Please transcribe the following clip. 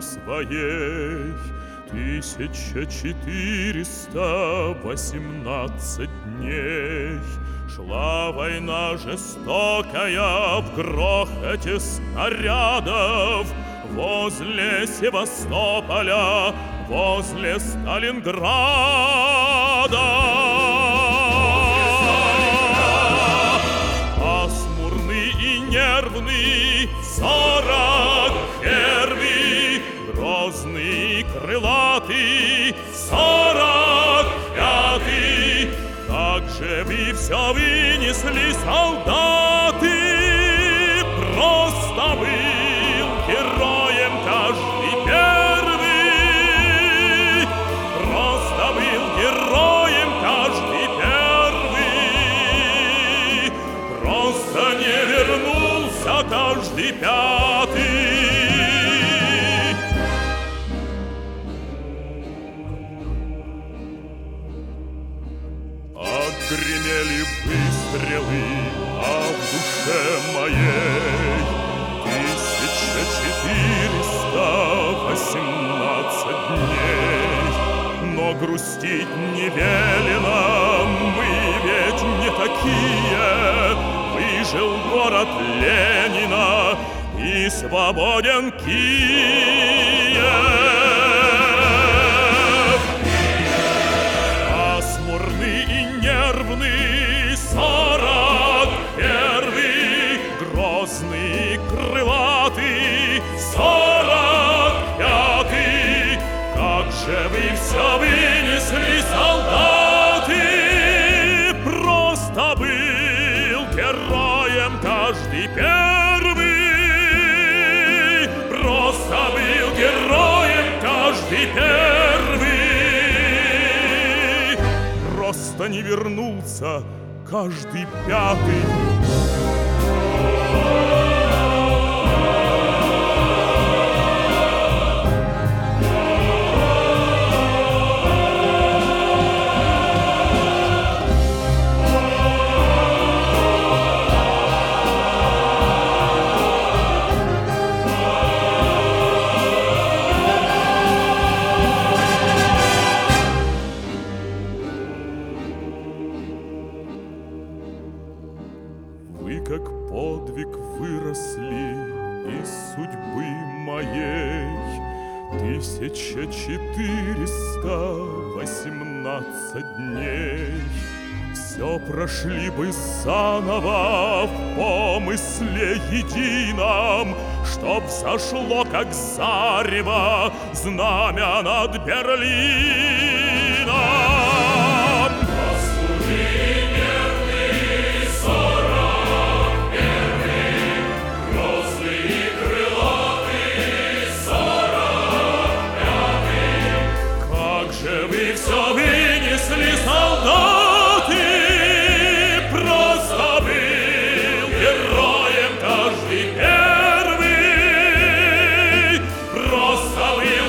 своей 1418 дней. Шла война жестокая в грохоте снарядов возле Севастополя, возле Сталинграда. Пасмурный и нервный 41-й, грозный, крылатый 45-й. Как же вы все вынесли, солдаты! Просто был героем каждый первый. Просто был героем каждый первый. Просто не вернулся каждый пятый. Гремели выстрелы, а в душе моей 1418 дней. Но грустить не велено, мы ведь не такие. Выжил город Ленина и свободен Киев. Пасмурный и нервный 41-й, грозный, крылатый 45-й. Как же вы все вынесли, солдаты! Просто был героем каждый первый. Просто был героем каждый первый. Просто не вернулся каждый пятый. Вы как подвиг выросли из судьбы моей 1418 дней. Все прошли бы заново в помысле едином, чтоб зашло, как зарево, знамя над Берлином. Вы все вынесли, солдаты! Просто был героем каждый первый. Просто был